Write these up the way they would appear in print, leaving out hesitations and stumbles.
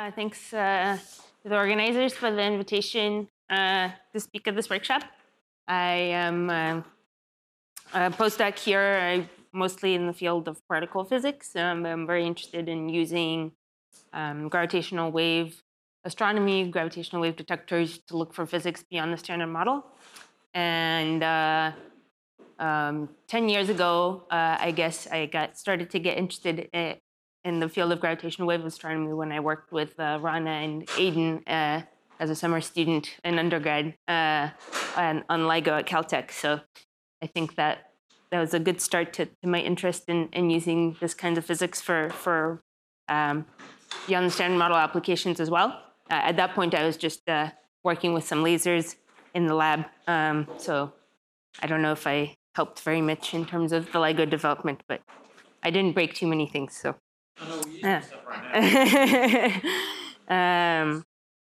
Thanks to the organizers for the invitation to speak at this workshop. I am a postdoc here, mostly in the field of particle physics. I'm very interested in using gravitational wave astronomy, gravitational wave detectors to look for physics beyond the standard model. And 10 years ago, I guess I started to get interested in the field of gravitational wave astronomy when I worked with Rana and Aiden as a summer student in undergrad on LIGO at Caltech. So I think that was a good start to my interest in using this kind of physics for beyond the standard model applications as well. At that point, I was just working with some lasers in the lab. So I don't know if I helped very much in terms of the LIGO development, but I didn't break too many things. So. Oh, no, we use stuff right now.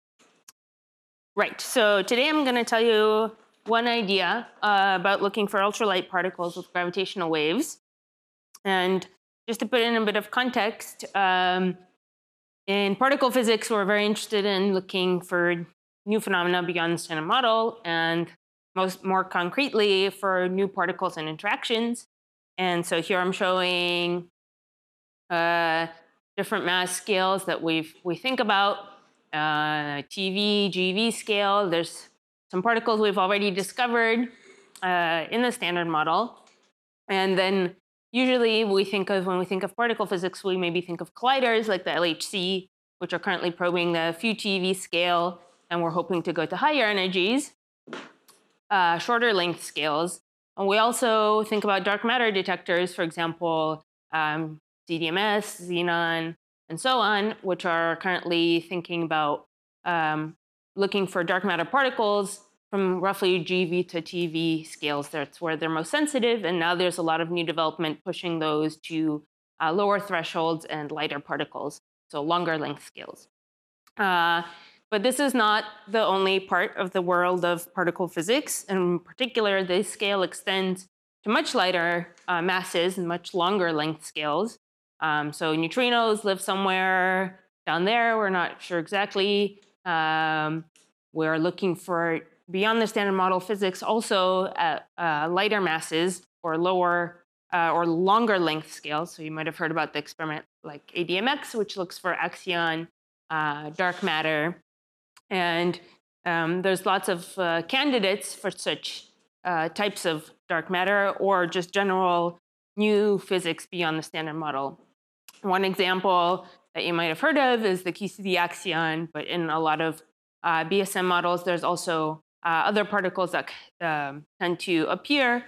Right. So today I'm going to tell you one idea about looking for ultralight particles with gravitational waves. And just to put in a bit of context, in particle physics, we're very interested in looking for new phenomena beyond the standard model, and more concretely for new particles and interactions. And so here I'm showing different mass scales that we think about, TeV, GeV scale. There's some particles we've already discovered in the standard model. And then usually when we think of particle physics, we maybe think of colliders like the LHC, which are currently probing the few TeV scale, and we're hoping to go to higher energies, shorter length scales. And we also think about dark matter detectors, for example, CDMS, xenon, and so on, which are currently thinking about looking for dark matter particles from roughly GeV to TeV scales. That's where they're most sensitive, and now there's a lot of new development pushing those to lower thresholds and lighter particles, so longer length scales. But this is not the only part of the world of particle physics. In particular, this scale extends to much lighter masses and much longer length scales. So neutrinos live somewhere down there. We're not sure exactly. We're looking for, beyond the standard model physics, also at lighter masses or lower or longer length scales. So you might have heard about the experiment like ADMX, which looks for axion dark matter. And there's lots of candidates for such types of dark matter or just general new physics beyond the standard model. One example that you might have heard of is the QCD axion, but in a lot of BSM models, there's also other particles that tend to appear.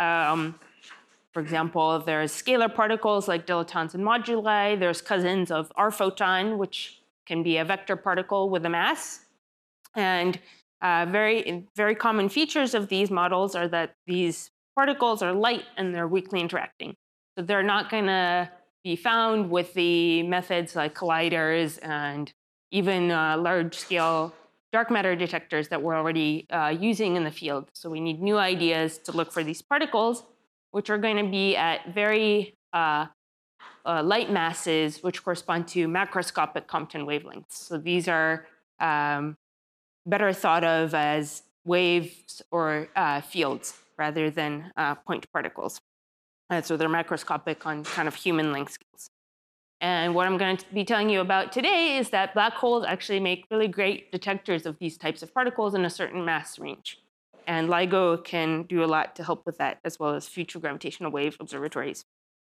For example, there's scalar particles like dilitons and moduli. There's cousins of R photon, which can be a vector particle with a mass. And very, very common features of these models are that these particles are light and they're weakly interacting. So they're not going to be found with the methods like colliders and even large-scale dark matter detectors that we're already using in the field. So we need new ideas to look for these particles, which are going to be at very light masses, which correspond to macroscopic Compton wavelengths. So these are better thought of as waves or fields rather than point particles. So they're macroscopic on kind of human length scales. And what I'm going to be telling you about today is that black holes actually make really great detectors of these types of particles in a certain mass range. And LIGO can do a lot to help with that, as well as future gravitational wave observatories.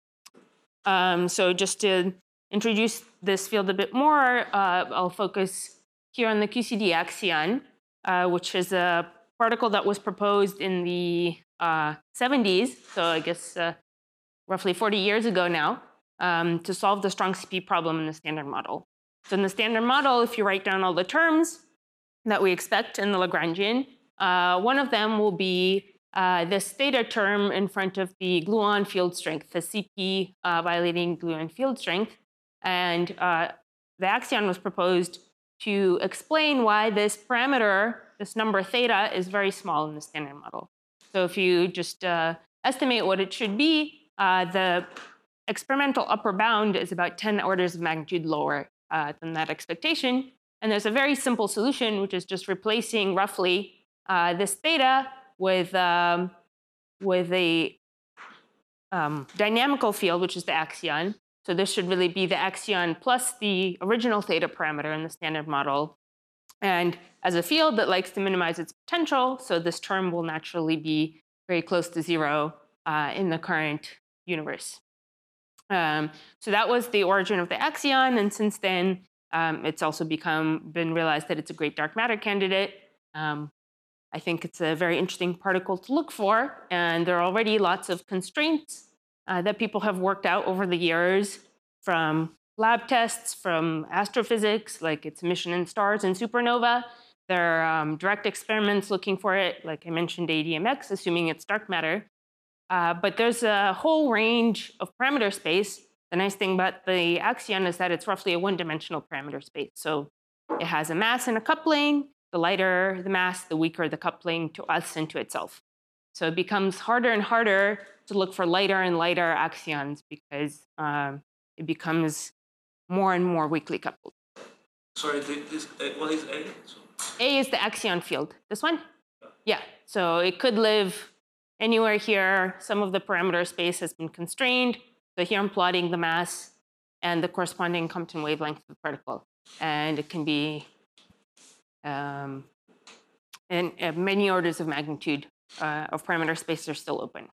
So just to introduce this field a bit more, I'll focus here on the QCD axion, which is a particle that was proposed in the 70s, so I guess roughly 40 years ago now, to solve the strong CP problem in the standard model. So in the standard model, if you write down all the terms that we expect in the Lagrangian, one of them will be this theta term in front of the gluon field strength, the CP violating gluon field strength. And the axion was proposed to explain why this parameter, this number theta, is very small in the standard model. So if you just estimate what it should be, the experimental upper bound is about 10 orders of magnitude lower than that expectation. And there's a very simple solution, which is just replacing roughly this theta with a dynamical field, which is the axion. So this should really be the axion plus the original theta parameter in the standard model. And as a field that likes to minimize its potential, so this term will naturally be very close to 0 in the current universe. So that was the origin of the axion. And since then, it's also been realized that it's a great dark matter candidate. I think it's a very interesting particle to look for. And there are already lots of constraints that people have worked out over the years from lab tests, from astrophysics, like its emission in stars and supernova. There are direct experiments looking for it, like I mentioned, ADMX, assuming it's dark matter. But there's a whole range of parameter space. The nice thing about the axion is that it's roughly a one-dimensional parameter space. So it has a mass and a coupling. The lighter the mass, the weaker the coupling to us and to itself. So it becomes harder and harder to look for lighter and lighter axions because it becomes more and more weakly coupled. Sorry, what is A? A is the axion field. This one? Yeah. So it could live anywhere here. Some of the parameter space has been constrained. So here I'm plotting the mass and the corresponding Compton wavelength of the particle. And it can be and many orders of magnitude of parameter space are still open.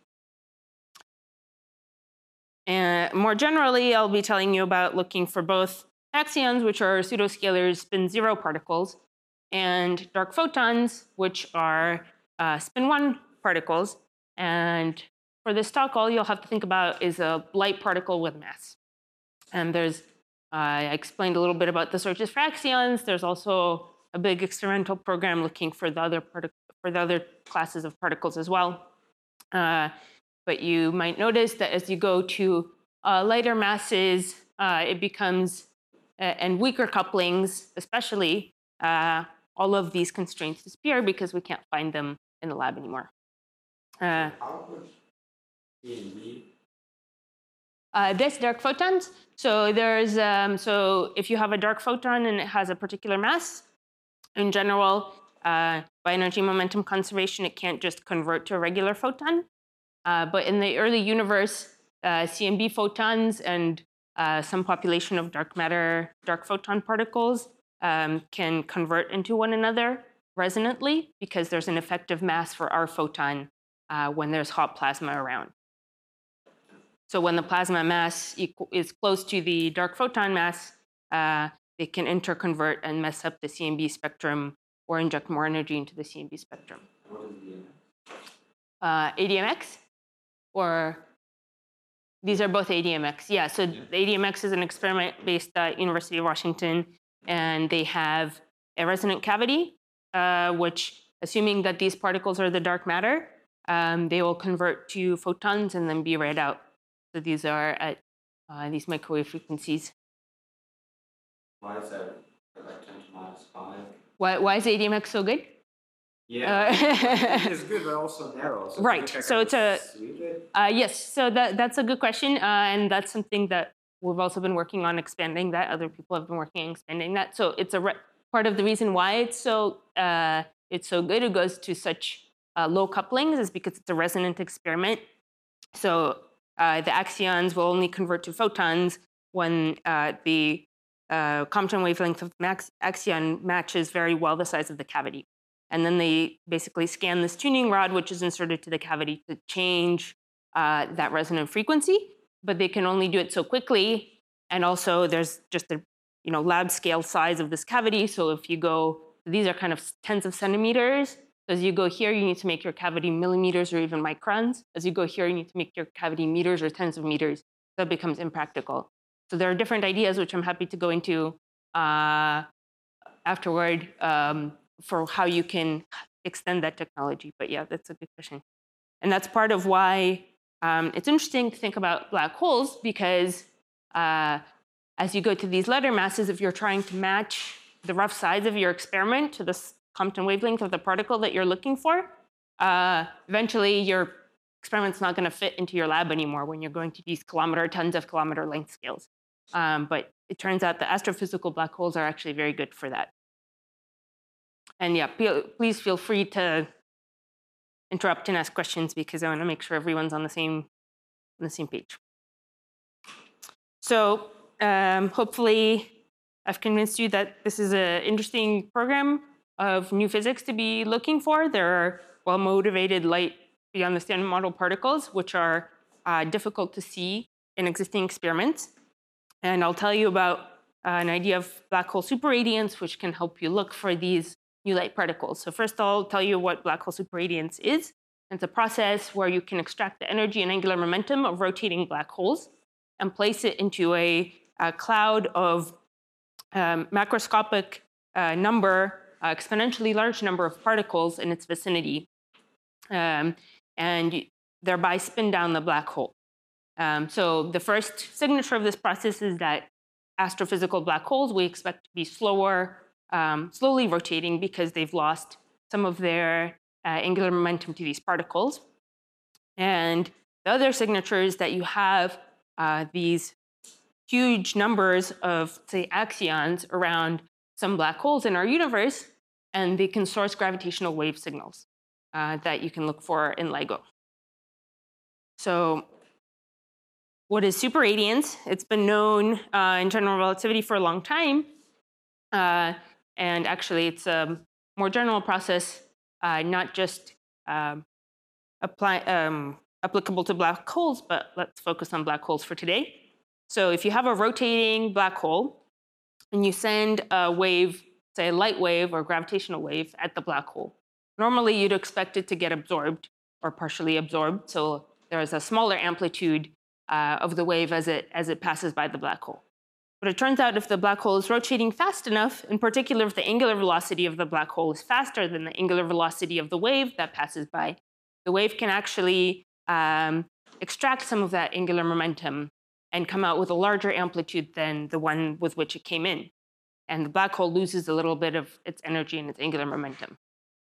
And more generally, I'll be telling you about looking for both axions, which are pseudoscalars spin 0 particles, and dark photons, which are spin 1 particles. And for this talk, all you'll have to think about is a light particle with mass. And I explained a little bit about the searches for axions. There's also a big experimental program looking for the other classes of particles as well. But you might notice that as you go to lighter masses, it becomes, and weaker couplings especially, all of these constraints disappear because we can't find them in the lab anymore. This dark photons. So there's so if you have a dark photon and it has a particular mass, in general, by energy momentum conservation, it can't just convert to a regular photon. But in the early universe, CMB photons and some population of dark matter, dark photon particles can convert into one another resonantly because there's an effective mass for our photon when there's hot plasma around. So when the plasma mass is close to the dark photon mass, they can interconvert and mess up the CMB spectrum or inject more energy into the CMB spectrum. What is ADMX? Or these are both ADMX. Yeah, so the ADMX is an experiment based at University of Washington, and they have a resonant cavity, which, assuming that these particles are the dark matter, they will convert to photons and then be read out. So these are at these microwave frequencies. Why is that like 10 to minus 5? Why is ADMX so good? Yeah, it's good, but also narrow. So right. So it's yes. So that's a good question, and that's something that we've also been working on expanding. That other people have been working on expanding that. So it's a part of the reason why it's so good. It goes to such low couplings is because it's a resonant experiment. So the axions will only convert to photons when the Compton wavelength of axion matches very well the size of the cavity. And then they basically scan this tuning rod, which is inserted to the cavity to change that resonant frequency. But they can only do it so quickly. And also there's just the lab scale size of this cavity. So if you go, these are kind of tens of centimeters. So as you go here, you need to make your cavity millimeters or even microns. As you go here, you need to make your cavity meters or tens of meters. That becomes impractical. So there are different ideas, which I'm happy to go into afterward, for how you can extend that technology. But yeah, that's a good question. And that's part of why it's interesting to think about black holes, because as you go to these lighter masses, if you're trying to match the rough size of your experiment to the Compton wavelength of the particle that you're looking for, eventually your experiment's not going to fit into your lab anymore when you're going to these tons of kilometer length scales. But it turns out the astrophysical black holes are actually very good for that. And yeah, please feel free to interrupt and ask questions because I want to make sure everyone's on the same page. So hopefully I've convinced you that this is an interesting program of new physics to be looking for. There are well-motivated light beyond the standard model particles, which are difficult to see in existing experiments. And I'll tell you about an idea of black hole superradiance, which can help you look for these new light particles. So first I'll tell you what black hole superradiance is. It's a process where you can extract the energy and angular momentum of rotating black holes and place it into a cloud of macroscopic exponentially large number of particles in its vicinity, and thereby spin down the black hole. So the first signature of this process is that astrophysical black holes we expect to be slowly rotating because they've lost some of their angular momentum to these particles. And the other signature is that you have these huge numbers of, say, axions around some black holes in our universe, and they can source gravitational wave signals that you can look for in LIGO. So what is superradiance? It's been known in general relativity for a long time. And actually, it's a more general process, not just applicable to black holes, but let's focus on black holes for today. So if you have a rotating black hole and you send a wave, say a light wave or gravitational wave at the black hole, normally you'd expect it to get absorbed or partially absorbed. So there's a smaller amplitude of the wave as it passes by the black hole. But it turns out if the black hole is rotating fast enough, in particular if the angular velocity of the black hole is faster than the angular velocity of the wave that passes by, the wave can actually extract some of that angular momentum and come out with a larger amplitude than the one with which it came in. And the black hole loses a little bit of its energy and its angular momentum.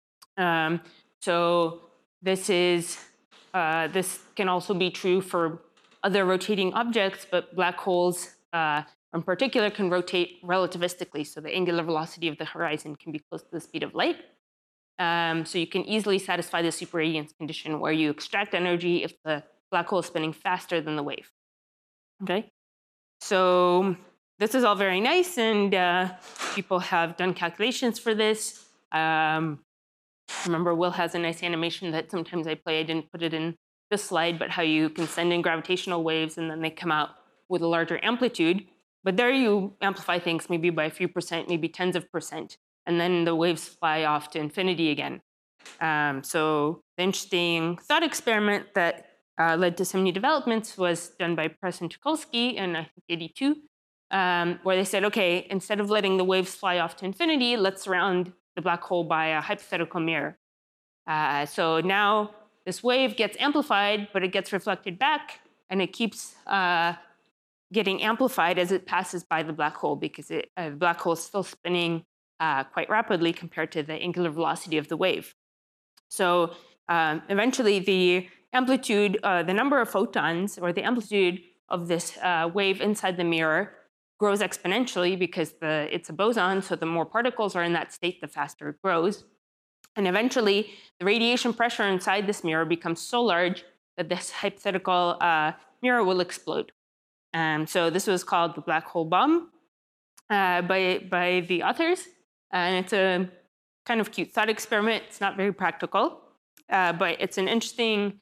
So this can also be true for other rotating objects, but black holes in particular can rotate relativistically. So the angular velocity of the horizon can be close to the speed of light. So you can easily satisfy the superradiance condition where you extract energy if the black hole is spinning faster than the wave. Okay, so this is all very nice, and people have done calculations for this. Remember, Will has a nice animation that sometimes I play. I didn't put it in this slide, but how you can send in gravitational waves and then they come out with a larger amplitude. But there you amplify things maybe by a few percent, maybe tens of percent, and then the waves fly off to infinity again. So the interesting thought experiment that led to some new developments was done by Press and Tucholsky in, I think, 82, where they said, okay, instead of letting the waves fly off to infinity, let's surround the black hole by a hypothetical mirror. So now this wave gets amplified, but it gets reflected back, and it keeps getting amplified as it passes by the black hole because the black hole is still spinning quite rapidly compared to the angular velocity of the wave. So eventually the amplitude, the number of photons, or the amplitude of this wave inside the mirror grows exponentially because it's a boson, so the more particles are in that state, the faster it grows. And eventually, the radiation pressure inside this mirror becomes so large that this hypothetical mirror will explode. So this was called the black hole bomb by the authors. And it's a kind of cute thought experiment. It's not very practical, but it's an interesting,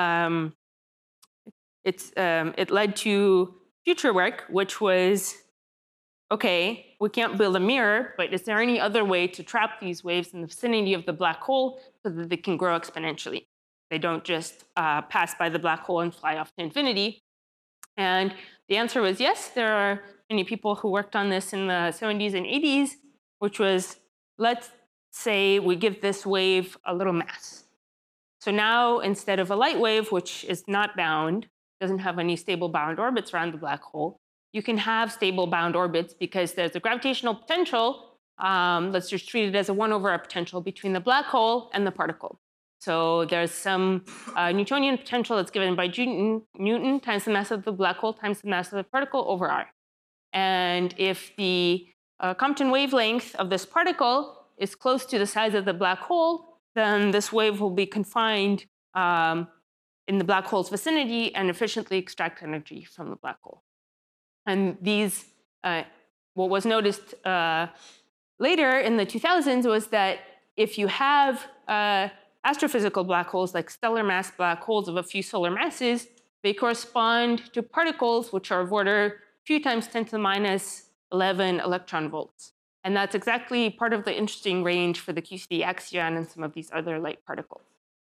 it led to future work, which was, okay, we can't build a mirror, but is there any other way to trap these waves in the vicinity of the black hole so that they can grow exponentially? They don't just pass by the black hole and fly off to infinity. And the answer was yes. There are many people who worked on this in the 70s and 80s, which was, let's say we give this wave a little mass. So now, instead of a light wave, which is not bound, doesn't have any stable bound orbits around the black hole, you can have stable bound orbits because there's a gravitational potential. Let's just treat it as a 1/r potential between the black hole and the particle. So there's some Newtonian potential that's given by Newton times the mass of the black hole times the mass of the particle over r. And if the Compton wavelength of this particle is close to the size of the black hole, then this wave will be confined in the black hole's vicinity and efficiently extract energy from the black hole. And these, what was noticed later in the 2000s was that if you have astrophysical black holes, like stellar mass black holes of a few solar masses, they correspond to particles which are of order a few times 10 to the minus 11 electron volts. And that's exactly part of the interesting range for the QCD axion and some of these other light particles.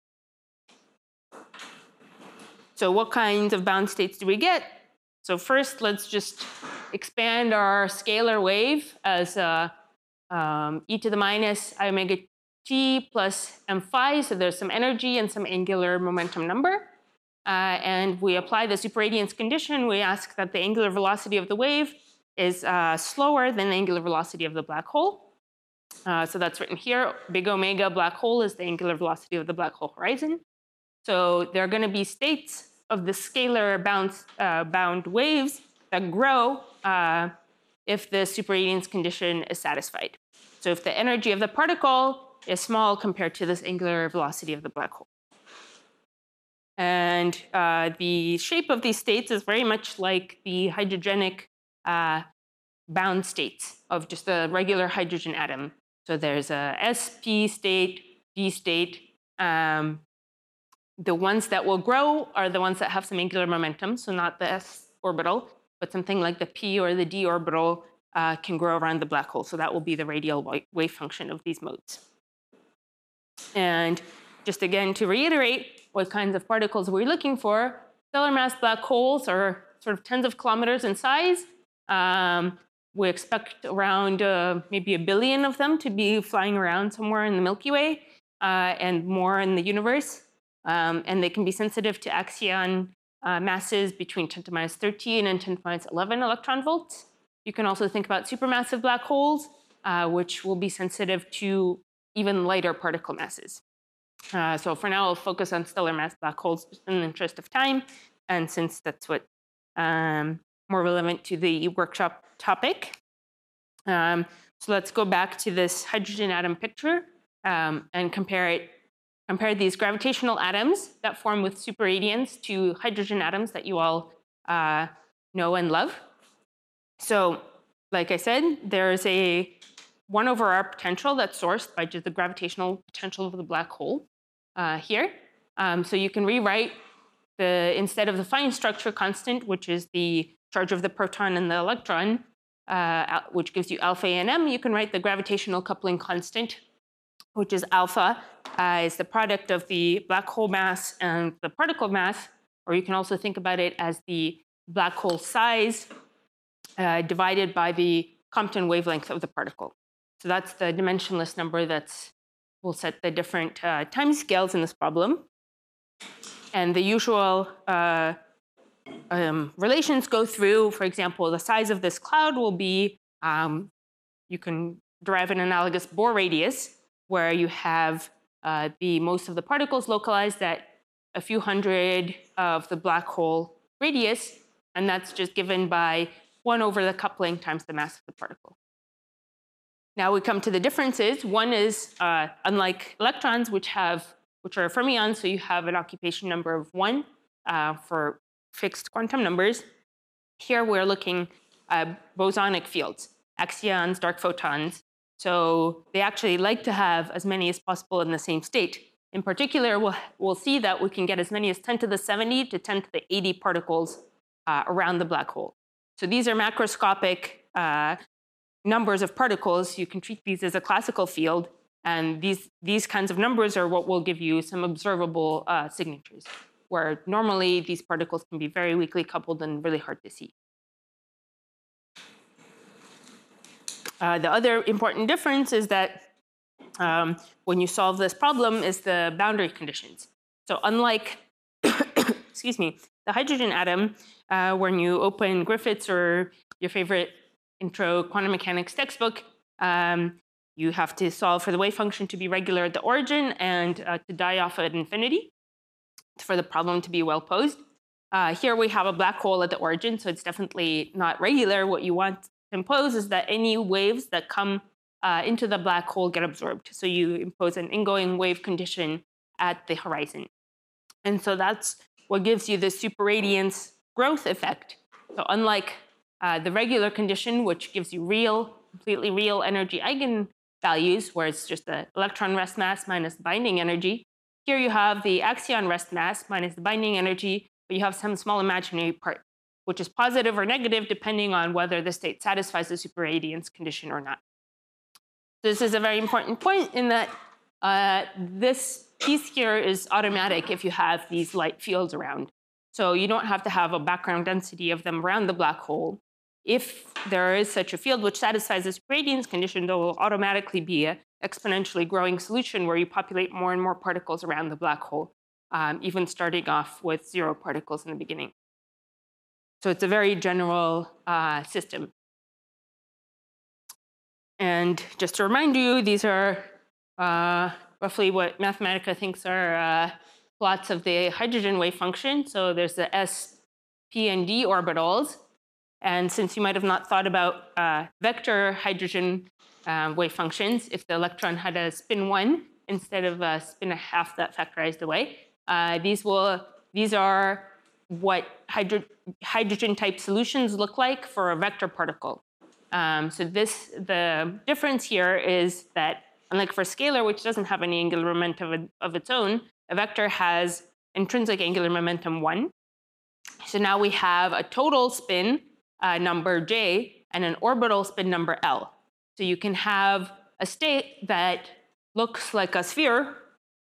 So what kinds of bound states do we get? So first, let's just expand our scalar wave as e to the minus I omega t plus m phi. So there's some energy and some angular momentum number. And we apply the superradiance condition. We ask that the angular velocity of the wave is slower than the angular velocity of the black hole. So that's written here. Big omega black hole is the angular velocity of the black hole horizon. So there are going to be states of the scalar bound waves that grow if the superradiance condition is satisfied. So if the energy of the particle is small compared to this angular velocity of the black hole. And the shape of these states is very much like the hydrogenic bound states of just a regular hydrogen atom. So there's a sp state, d state. The ones that will grow are the ones that have some angular momentum, so not the s orbital, but something like the p or the d orbital can grow around the black hole. So that will be the radial wave function of these modes. And just again, to reiterate what kinds of particles we're looking for, stellar mass black holes are sort of tens of kilometers in size. We expect around maybe 1 billion of them to be flying around somewhere in the Milky Way and more in the universe. And they can be sensitive to axion masses between 10 to minus 13 and 10 to minus 11 electron volts. You can also think about supermassive black holes, which will be sensitive to even lighter particle masses. So for now, I'll focus on stellar mass black holes just in the interest of time, and since that's what more relevant to the workshop topic. So let's go back to this hydrogen atom picture and compare these gravitational atoms that form with superradiance to hydrogen atoms that you all know and love. So like I said, there's a 1/r potential that's sourced by just the gravitational potential of the black hole here. So you can rewrite instead of the fine structure constant, which is the charge of the proton and the electron, which gives you alpha and m, you can write the gravitational coupling constant, which is alpha, is the product of the black hole mass and the particle mass, or you can also think about it as the black hole size divided by the Compton wavelength of the particle. So that's the dimensionless number will set the different time scales in this problem. And the usual relations go through, for example, the size of this cloud will be, you can derive an analogous Bohr radius, where you have most of the particles localized at a few hundred of the black hole radius, and that's just given by 1/the coupling times the mass of the particle. Now we come to the differences. One is, unlike electrons, which are fermions, so you have an occupation number of 1 for fixed quantum numbers. Here we're looking at bosonic fields, axions, dark photons. So they actually like to have as many as possible in the same state. In particular, we'll see that we can get as many as 10 to the 70 to 10 to the 80 particles around the black hole. So these are macroscopic numbers of particles. You can treat these as a classical field. And these kinds of numbers are what will give you some observable signatures, where normally these particles can be very weakly coupled and really hard to see. The other important difference is that when you solve this problem is the boundary conditions. So unlike, excuse me, the hydrogen atom, when you open Griffiths or your favorite intro quantum mechanics textbook, you have to solve for the wave function to be regular at the origin and to die off at infinity for the problem to be well posed. Here we have a black hole at the origin, so it's definitely not regular. What you want to impose is that any waves that come into the black hole get absorbed. So you impose an ingoing wave condition at the horizon. And so that's what gives you the superradiance growth effect. So unlike the regular condition, which gives you real, completely real energy eigenvalues, where it's just the electron rest mass minus the binding energy, here you have the axion rest mass minus the binding energy, but you have some small imaginary part, which is positive or negative depending on whether the state satisfies the superradiance condition or not. This is a very important point in that this piece here is automatic if you have these light fields around. So you don't have to have a background density of them around the black hole. If there is such a field which satisfies this superradiance condition, there will automatically be an exponentially growing solution where you populate more and more particles around the black hole, even starting off with 0 particles in the beginning. So it's a very general system. And just to remind you, these are roughly what Mathematica thinks are plots of the hydrogen wave function. So there's the s, p, and d orbitals. And since you might have not thought about vector hydrogen wave functions, if the electron had a spin 1 instead of a spin a half that factorized away, these are what hydrogen type solutions look like for a vector particle. So the difference here is that unlike for scalar, which doesn't have any angular momentum of its own, a vector has intrinsic angular momentum 1. So now we have a total spin number j and an orbital spin number L. So you can have a state that looks like a sphere,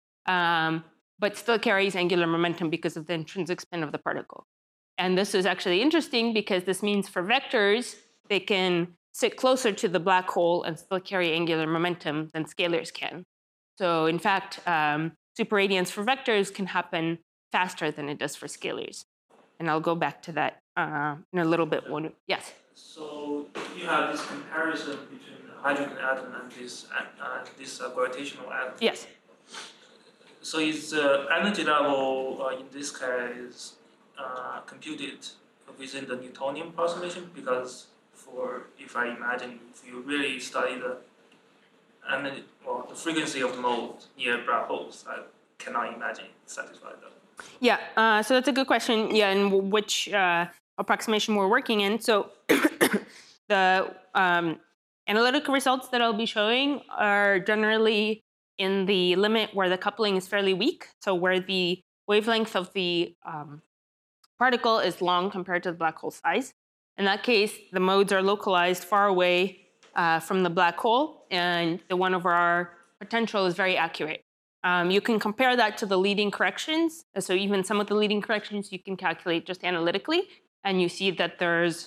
but still carries angular momentum because of the intrinsic spin of the particle. And this is actually interesting because this means for vectors, they can sit closer to the black hole and still carry angular momentum than scalars can. So in fact, superradiance for vectors can happen faster than it does for scalars. And I'll go back to that in a little bit. Yes? So you have this comparison between the hydrogen atom and this gravitational atom. Yes. So is the energy level in this case computed within the Newtonian approximation? Because if I imagine, if you really study the energy, the frequency of mode near black holes, I cannot imagine it satisfies that. Yeah, so that's a good question. Yeah, and which approximation we're working in. So the analytical results that I'll be showing are generally in the limit where the coupling is fairly weak. So where the wavelength of the particle is long compared to the black hole size. In that case, the modes are localized far away from the black hole, and the 1/r potential is very accurate. You can compare that to the leading corrections. So even some of the leading corrections you can calculate just analytically, and you see that there's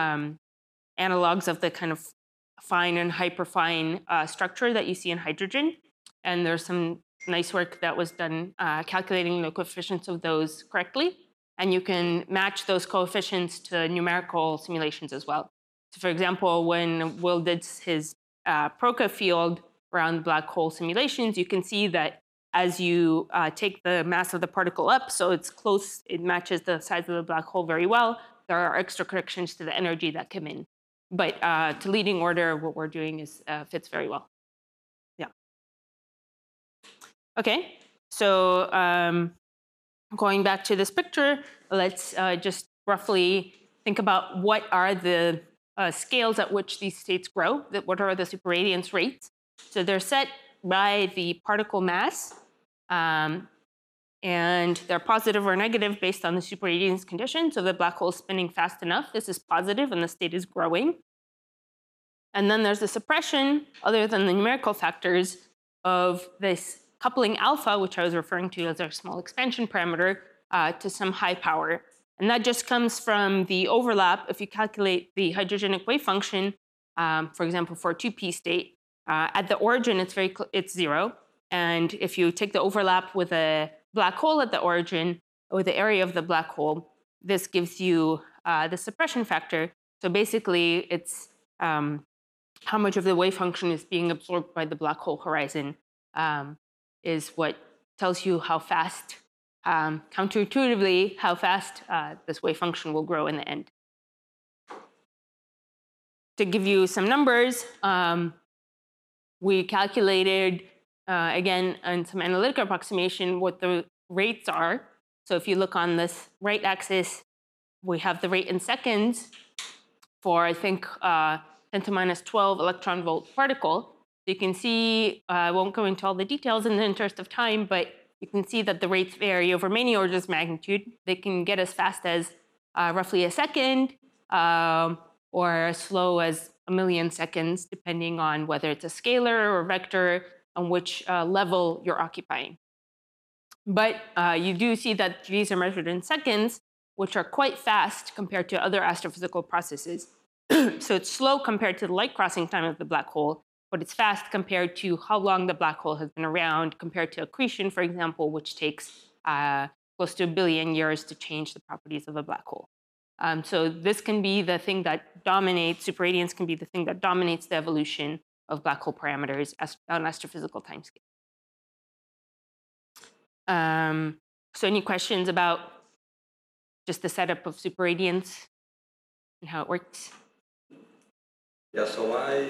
analogs of the kind of fine and hyperfine structure that you see in hydrogen. And there's some nice work that was done calculating the coefficients of those correctly. And you can match those coefficients to numerical simulations as well. So for example, when Will did his Proca field around black hole simulations, you can see that as you take the mass of the particle up, so it's close, it matches the size of the black hole very well, there are extra corrections to the energy that come in. But to leading order, what we're doing is fits very well. Yeah. Okay, so going back to this picture, let's just roughly think about what are the scales at which these states grow, what are the superradiance rates. So they're set by the particle mass, and they're positive or negative based on the superradiance condition. So the black hole is spinning fast enough. This is positive, and the state is growing. And then there's the suppression, other than the numerical factors, of this coupling alpha, which I was referring to as our small expansion parameter, to some high power. And that just comes from the overlap. If you calculate the hydrogenic wave function, for example, for a 2p state, at the origin, it's 0. And if you take the overlap with a black hole at the origin, or the area of the black hole, this gives you the suppression factor. So basically, it's how much of the wave function is being absorbed by the black hole horizon is what tells you how fast counterintuitively how fast this wave function will grow in the end. To give you some numbers, we calculated, again, on some analytical approximation, what the rates are. So if you look on this right axis, we have the rate in seconds for, I think, 10 to minus 12 electron volt particle. So you can see, I won't go into all the details in the interest of time, but you can see that the rates vary over many orders of magnitude. They can get as fast as roughly a second, or as slow as 1,000,000 seconds, depending on whether it's a scalar or vector, on which level you're occupying. But you do see that these are measured in seconds, which are quite fast compared to other astrophysical processes. So it's slow compared to the light crossing time of the black hole, but it's fast compared to how long the black hole has been around, compared to accretion, for example, which takes close to 1 billion years to change the properties of a black hole. So this can be the thing that dominates, superradiance can be the thing that dominates the evolution of black hole parameters on astrophysical timescale. So any questions about just the setup of superradiance and how it works? Yeah, so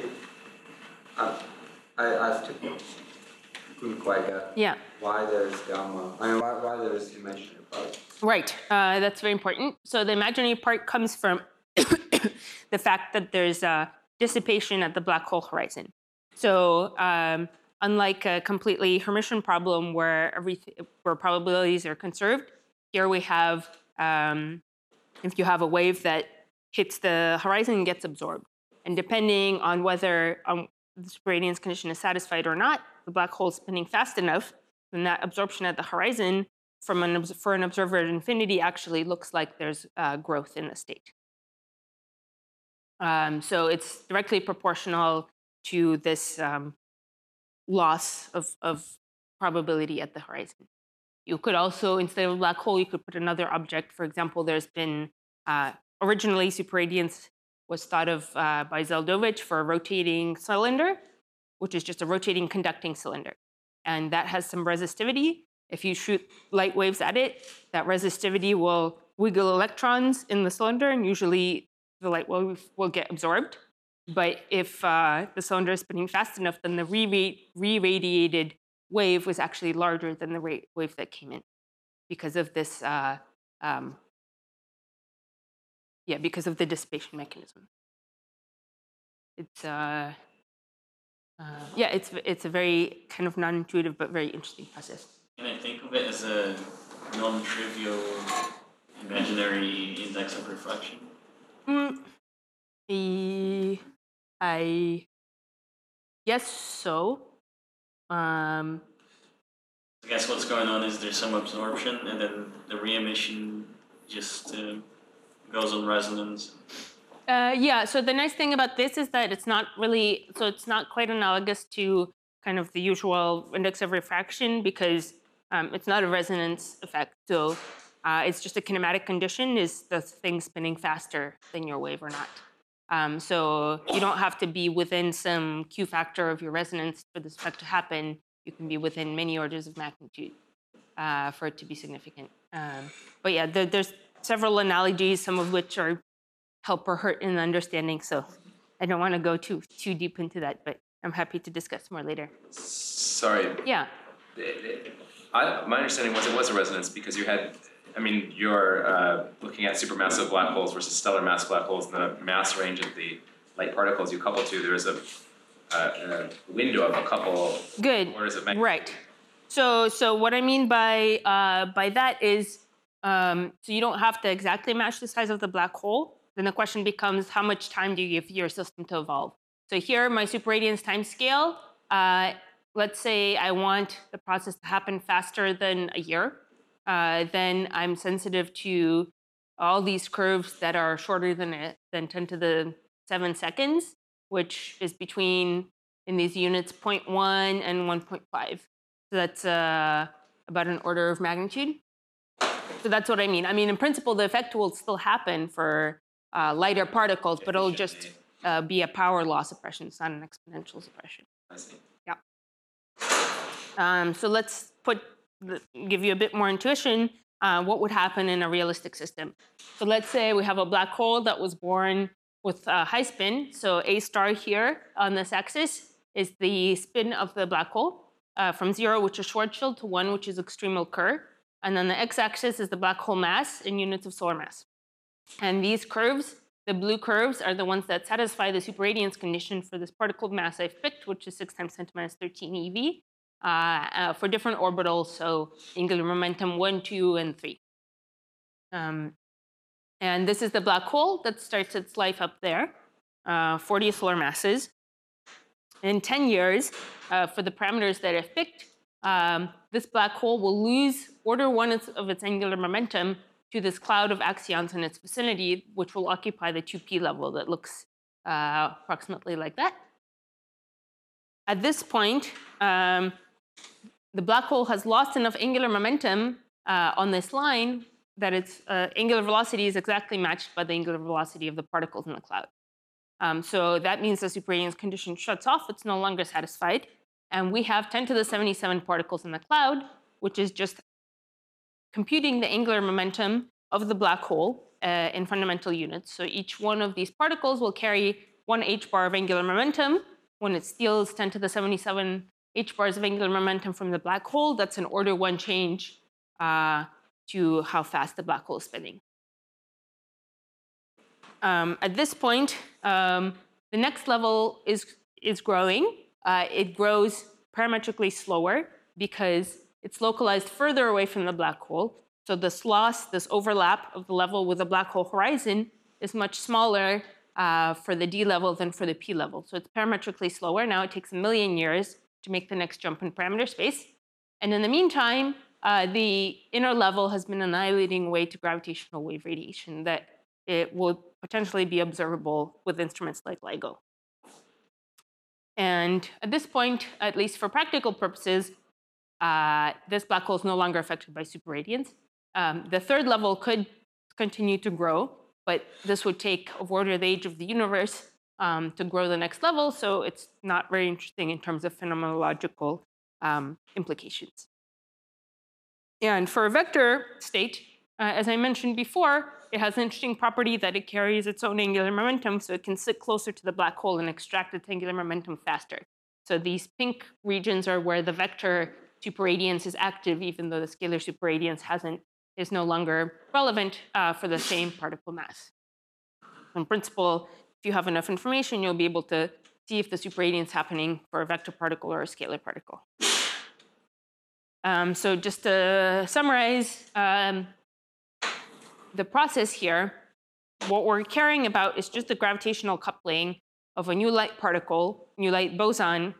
I still couldn't quite get why there's gamma, why there is imaginary part. Right, that's very important. So the imaginary part comes from the fact that there's dissipation at the black hole horizon. So unlike a completely Hermitian problem where probabilities are conserved, here we have, if you have a wave that hits the horizon and gets absorbed, and depending on whether the superradiance condition is satisfied or not, the black hole is spinning fast enough, then that absorption at the horizon for an observer at infinity actually looks like there's growth in the state. So it's directly proportional to this loss of probability at the horizon. You could also, instead of a black hole, you could put another object. For example, there's been, originally superradiance was thought of by Zeldovich for a rotating cylinder, which is just a rotating conducting cylinder. And that has some resistivity. If you shoot light waves at it, that resistivity will wiggle electrons in the cylinder, and usually the light wave will get absorbed. But if the cylinder is spinning fast enough, then the re-radiated wave was actually larger than the wave that came in because of this, because of the dissipation mechanism. It's it's a very kind of non-intuitive but very interesting process. Can I think of it as a non-trivial imaginary index of reflection? I guess so. I guess what's going on is there's some absorption, and then the re-emission just goes on resonance. So the nice thing about this is that it's not quite analogous to kind of the usual index of refraction because it's not a resonance effect. So it's just a kinematic condition, is the thing spinning faster than your wave or not. So you don't have to be within some Q factor of your resonance for this effect to happen. You can be within many orders of magnitude for it to be significant. But yeah, there's several analogies, some of which are help or hurt in understanding. So I don't want to go too deep into that, but I'm happy to discuss more later. Sorry. Yeah. My understanding was it was a resonance because you had, you're looking at supermassive black holes versus stellar mass black holes, and the mass range of the light particles you couple to, there is a window of a couple orders of magnitude. Right. So what I mean by that is, so you don't have to exactly match the size of the black hole. Then the question becomes, how much time do you give your system to evolve? So here, my superradiance time scale, let's say I want the process to happen faster than a year. Then I'm sensitive to all these curves that are shorter than 10 to the 7 seconds, which is between, in these units, 0.1 and 1.5. So that's about an order of magnitude. So that's what I mean. In principle, the effect will still happen for lighter particles, but it'll just be a power law suppression. It's not an exponential suppression. I see. Yeah. So let's put give you a bit more intuition, what would happen in a realistic system. So let's say we have a black hole that was born with a high spin. So A star here on this axis is the spin of the black hole from 0, which is Schwarzschild, to 1, which is extremal Kerr. And then the x-axis is the black hole mass in units of solar mass. And these curves, the blue curves, are the ones that satisfy the superradiance condition for this particle mass I've picked, which is 6 times 10 to minus 13 eV, for different orbitals, so angular momentum 1, 2, and 3. And this is the black hole that starts its life up there, 40 solar masses. In 10 years, for the parameters that I've picked, this black hole will lose order 1 of its angular momentum to this cloud of axions in its vicinity, which will occupy the 2p level that looks approximately like that. At this point, the black hole has lost enough angular momentum on this line that its angular velocity is exactly matched by the angular velocity of the particles in the cloud. So that means the superradiance condition shuts off. It's no longer satisfied. And we have 10 to the 77 particles in the cloud, which is just computing the angular momentum of the black hole in fundamental units. So each one of these particles will carry 1 h-bar of angular momentum. When it steals 10 to the 77 h-bars of angular momentum from the black hole, that's an order 1 change to how fast the black hole is spinning. At this point, the next level is growing. It grows parametrically slower because it's localized further away from the black hole. So this loss, this overlap of the level with the black hole horizon is much smaller for the D level than for the P level. So it's parametrically slower. Now it takes 1 million years to make the next jump in parameter space. And in the meantime, the inner level has been annihilating away to gravitational wave radiation that it will potentially be observable with instruments like LIGO. And at this point, at least for practical purposes, this black hole is no longer affected by superradiance. The third level could continue to grow, but this would take of order the age of the universe to grow the next level, so it's not very interesting in terms of phenomenological implications. And for a vector state, as I mentioned before, it has an interesting property that it carries its own angular momentum, so it can sit closer to the black hole and extract its angular momentum faster. So these pink regions are where the vector superradiance is active, even though the scalar superradiance is no longer relevant for the same particle mass. In principle, if you have enough information, you'll be able to see if the superradiance is happening for a vector particle or a scalar particle. So just to summarize the process here, what we're caring about is just the gravitational coupling of a new light particle, new light boson,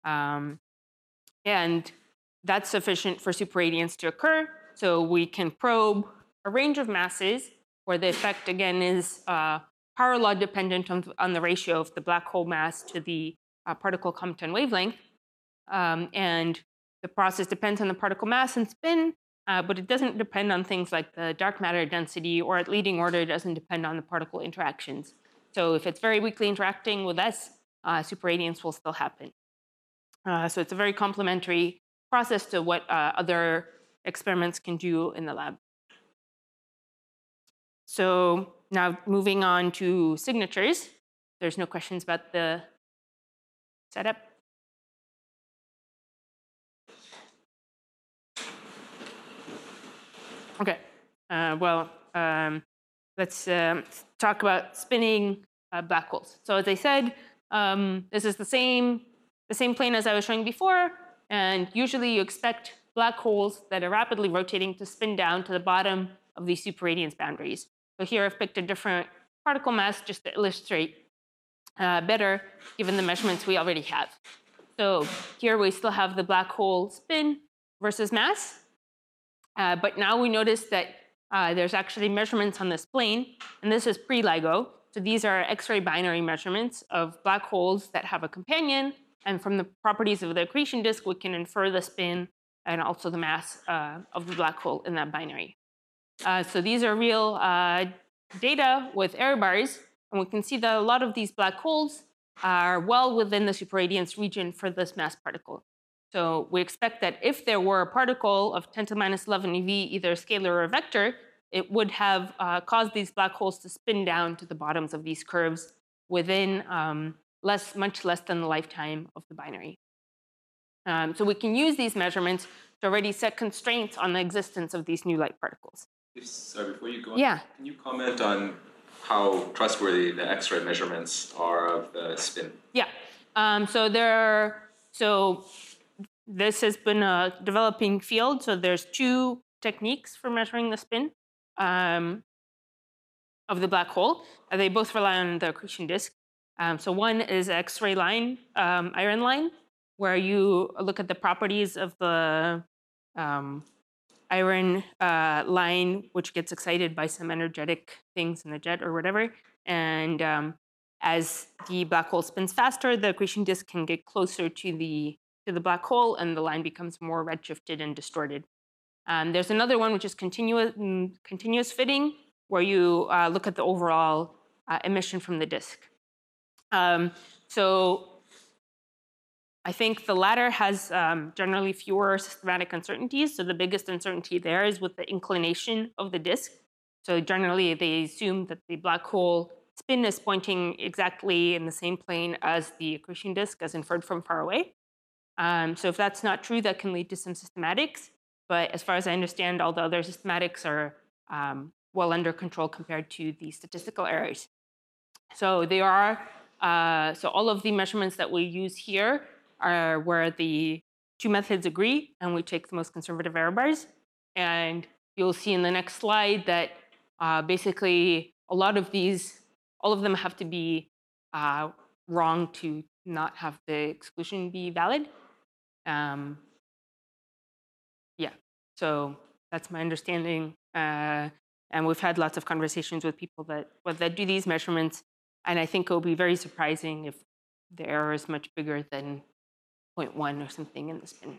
and that's sufficient for superradiance to occur. So we can probe a range of masses where the effect, again, is power law dependent on the ratio of the black hole mass to the particle Compton wavelength. And the process depends on the particle mass and spin, but it doesn't depend on things like the dark matter density, or at leading order, it doesn't depend on the particle interactions. So if it's very weakly interacting with us, superradiance will still happen. So it's a very complementary process to what other experiments can do in the lab. So now moving on to signatures. There's no questions about the setup. Okay, let's talk about spinning black holes. So as I said, this is the same plane as I was showing before, and usually you expect black holes that are rapidly rotating to spin down to the bottom of these superradiance boundaries. So here I've picked a different particle mass just to illustrate better, given the measurements we already have. So here we still have the black hole spin versus mass. But now we notice that there's actually measurements on this plane, and this is pre-LIGO. So these are X-ray binary measurements of black holes that have a companion, and from the properties of the accretion disk, we can infer the spin and also the mass of the black hole in that binary. So these are real data with error bars, and we can see that a lot of these black holes are well within the superradiance region for this mass particle. So we expect that if there were a particle of 10 to the minus 11 eV, either a scalar or a vector, it would have caused these black holes to spin down to the bottoms of these curves within much less than the lifetime of the binary. So we can use these measurements to already set constraints on the existence of these new light particles. Sorry, before you go on, Yeah. can you comment on how trustworthy the X-ray measurements are of the spin? Yeah. So this has been a developing field. So there's two techniques for measuring the spin of the black hole. They both rely on the accretion disk. So one is X-ray line, iron line, where you look at the properties of the iron line, which gets excited by some energetic things in the jet or whatever. And as the black hole spins faster, the accretion disk can get closer to the black hole, and the line becomes more redshifted and distorted. There's another one which is continuous fitting, where you look at the overall emission from the disk. So I think the latter has generally fewer systematic uncertainties. So the biggest uncertainty there is with the inclination of the disk. So generally, they assume that the black hole spin is pointing exactly in the same plane as the accretion disk, as inferred from far away. So if that's not true, that can lead to some systematics. But as far as I understand, all the other systematics are well under control compared to the statistical errors. So they are. So all of the measurements that we use here are where the two methods agree, and we take the most conservative error bars. And you'll see in the next slide that basically all of them have to be wrong to not have the exclusion be valid. Yeah, so that's my understanding. And we've had lots of conversations with people that do these measurements. And I think it will be very surprising if the error is much bigger than 0.1 or something in the spin.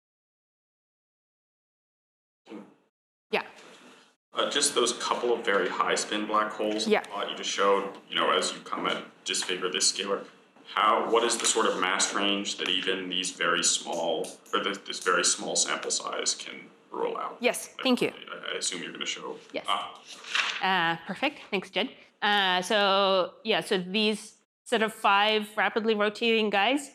Yeah. Just those couple of very high spin black holes Yeah. You just showed, as you comment, disfigure this scalar. What is the sort of mass range that even these very small, or this very small sample size can rule out? Yes, thank you. I assume you're going to show. Yes. Perfect. Thanks, Jed. So these set of 5 rapidly rotating guys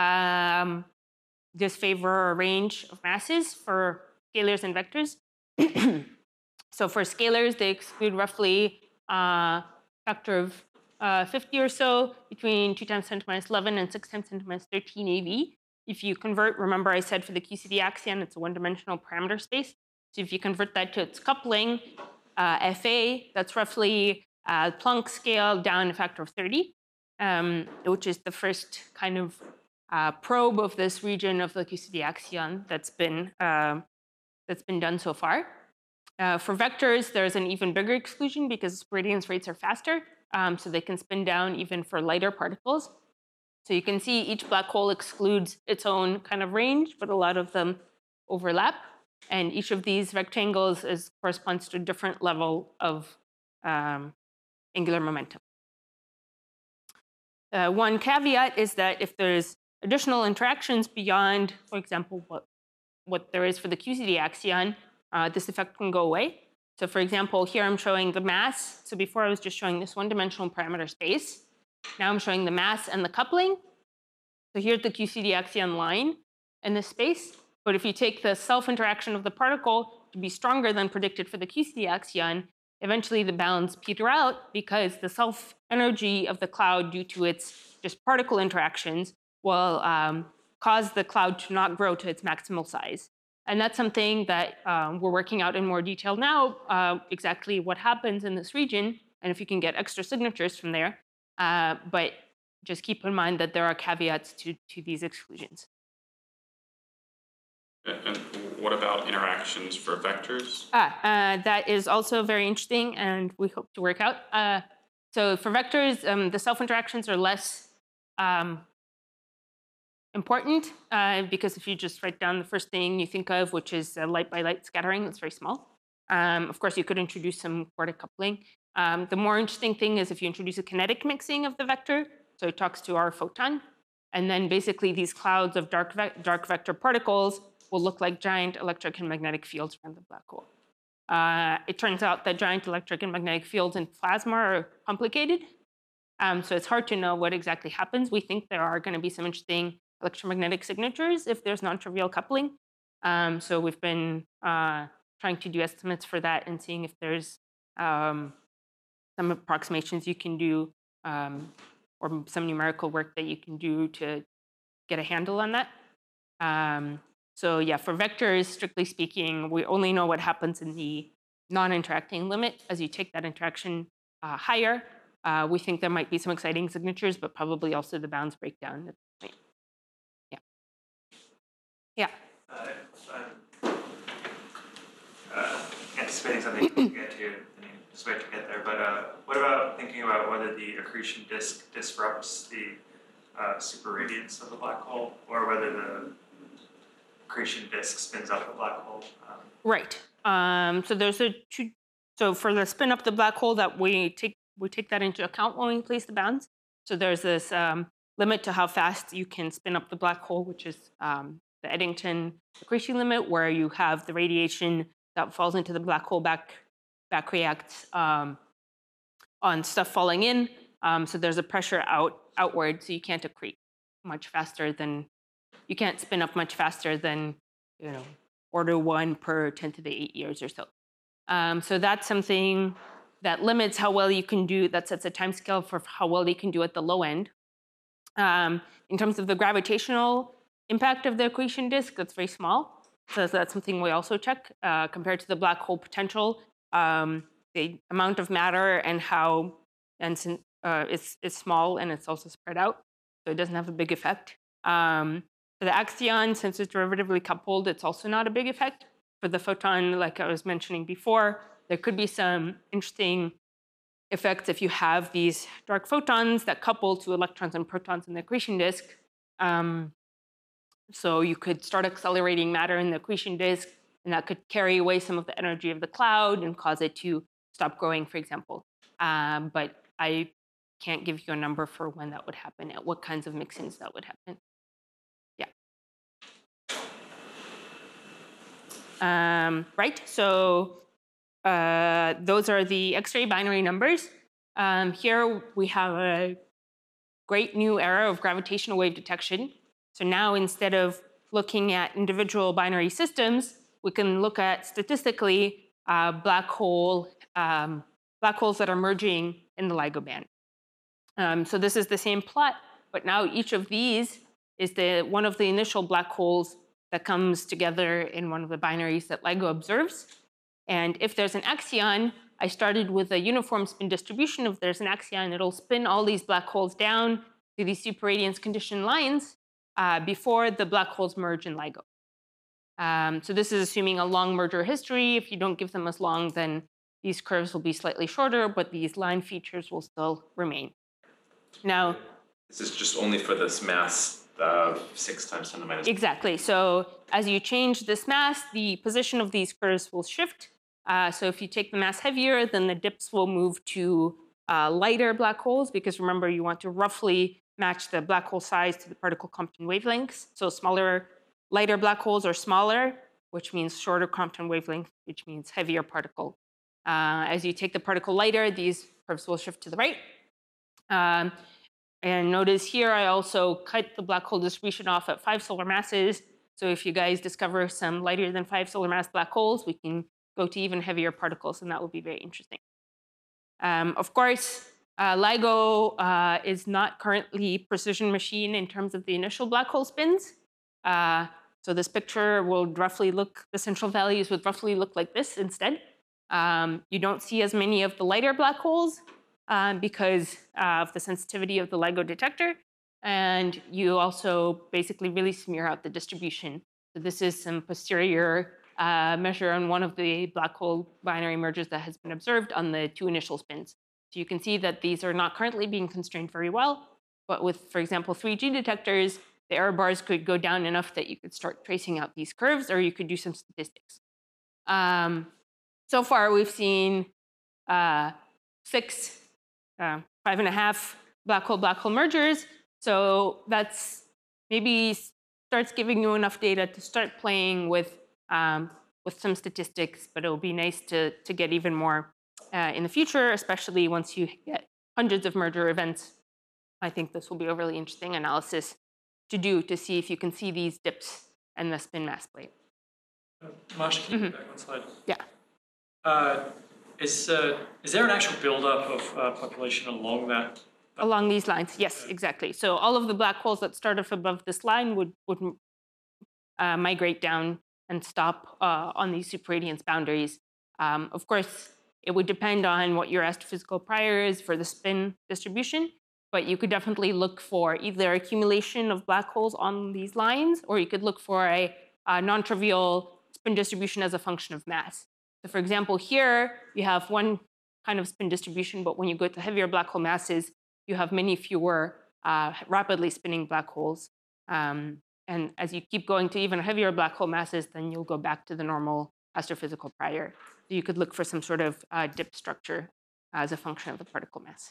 just favor a range of masses for scalars and vectors. So for scalars, they exclude roughly a factor of 50 or so between 2 times 10 to minus 11 and 6 times 10 to minus 13 AV. If you convert, remember I said for the QCD axion, it's a one-dimensional parameter space. So if you convert that to its coupling, FA, that's roughly Planck scale down a factor of 30, which is the first kind of probe of this region of the QCD axion that's been done so far. For vectors, there's an even bigger exclusion because radiance rates are faster, so they can spin down even for lighter particles. So you can see each black hole excludes its own kind of range, but a lot of them overlap. And each of these rectangles corresponds to a different level of angular momentum. One caveat is that if there's additional interactions beyond, for example, what there is for the QCD axion, this effect can go away. So for example, here I'm showing the mass. So before I was just showing this one-dimensional parameter space. Now I'm showing the mass and the coupling. So here's the QCD axion line in this space. But if you take the self-interaction of the particle to be stronger than predicted for the QCD axion, eventually the bounds peter out because the self-energy of the cloud due to its just particle interactions will cause the cloud to not grow to its maximal size. And that's something that we're working out in more detail now, exactly what happens in this region, and if you can get extra signatures from there. But just keep in mind that there are caveats to these exclusions. And what about interactions for vectors? That is also very interesting, and we hope to work out. So for vectors, the self-interactions are less important because if you just write down the first thing you think of, which is light by light scattering, that's very small. Of course, you could introduce some quartic coupling. The more interesting thing is if you introduce a kinetic mixing of the vector, so it talks to our photon. And then basically these clouds of dark vector particles will look like giant electric and magnetic fields around the black hole. It turns out that giant electric and magnetic fields in plasma are complicated. So it's hard to know what exactly happens. We think there are going to be some interesting electromagnetic signatures if there's non-trivial coupling. So we've been trying to do estimates for that and seeing if there's some approximations you can do or some numerical work that you can do to get a handle on that. So yeah, for vectors, strictly speaking, we only know what happens in the non-interacting limit. As you take that interaction higher, we think there might be some exciting signatures, but probably also the bounds break down at this point. Yeah. Yeah. Anticipating something to get to, just wait to get there. But what about thinking about whether the accretion disk disrupts the superradiance of the black hole, or whether the accretion disk spins up the black hole? Right. So there's so for the spin up the black hole, that we take that into account when we place the bounds. So there's this limit to how fast you can spin up the black hole, which is the Eddington accretion limit, where you have the radiation that falls into the black hole back reacts on stuff falling in. So there's a pressure outward, so you can't accrete much faster than, you can't spin up much faster than, order 1 per 10 to the 8 years or so. So that's something that limits how well you can do, that sets a time scale for how well you can do at the low end. In terms of the gravitational impact of the accretion disk, that's very small. So that's something we also check compared to the black hole potential. The amount of matter and how, it's small and it's also spread out, so it doesn't have a big effect. For the axion, since it's derivatively coupled, it's also not a big effect. For the photon, like I was mentioning before, there could be some interesting effects if you have these dark photons that couple to electrons and protons in the accretion disk. So you could start accelerating matter in the accretion disk, and that could carry away some of the energy of the cloud and cause it to stop growing, for example. But I can't give you a number for when that would happen, at what kinds of mixins that would happen. Yeah. Right, so those are the X-ray binary numbers. Here we have a great new era of gravitational wave detection. So now, instead of looking at individual binary systems, we can look at statistically black holes that are merging in the LIGO band. So this is the same plot, but now each of these is one of the initial black holes that comes together in one of the binaries that LIGO observes. And if there's an axion, I started with a uniform spin distribution. If there's an axion, it'll spin all these black holes down to these superradiance condition lines before the black holes merge in LIGO. So this is assuming a long merger history. If you don't give them as long, then these curves will be slightly shorter, but these line features will still remain. Now, this is just only for this mass of 6 times 10 to the minus. Exactly. So as you change this mass, the position of these curves will shift. So if you take the mass heavier, then the dips will move to lighter black holes, because remember, you want to roughly match the black hole size to the particle Compton wavelengths. So lighter black holes are smaller, which means shorter Compton wavelength, which means heavier particle. As you take the particle lighter, these curves will shift to the right. And notice here, I also cut the black hole distribution off at 5 solar masses. So if you guys discover some lighter than 5 solar mass black holes, we can go to even heavier particles, and that will be very interesting. Of course, LIGO is not currently precision machine in terms of the initial black hole spins. So this picture will roughly look, the central values would roughly look like this instead. You don't see as many of the lighter black holes because of the sensitivity of the LIGO detector. And you also basically really smear out the distribution. So this is some posterior measure on one of the black hole binary mergers that has been observed on the 2 initial spins. So you can see that these are not currently being constrained very well. But with, for example, 3G detectors, the error bars could go down enough that you could start tracing out these curves, or you could do some statistics. So far, we've seen 6, 5.5 black hole mergers. So that's maybe starts giving you enough data to start playing with some statistics, but it will be nice to get even more in the future, especially once you get hundreds of merger events. I think this will be a really interesting analysis to do to see if you can see these dips in the spin mass plate. Masha, can you go back one slide? Yeah. Is there an actual buildup of population along that? Along these lines, yes, exactly. So all of the black holes that start off above this line would migrate down and stop on these superradiance boundaries. Of course, it would depend on what your astrophysical prior is for the spin distribution, but you could definitely look for either accumulation of black holes on these lines, or you could look for a non-trivial spin distribution as a function of mass. So for example, here you have one kind of spin distribution, but when you go to heavier black hole masses, you have many fewer rapidly spinning black holes. And as you keep going to even heavier black hole masses, then you'll go back to the normal astrophysical prior. So you could look for some sort of dip structure as a function of the particle mass.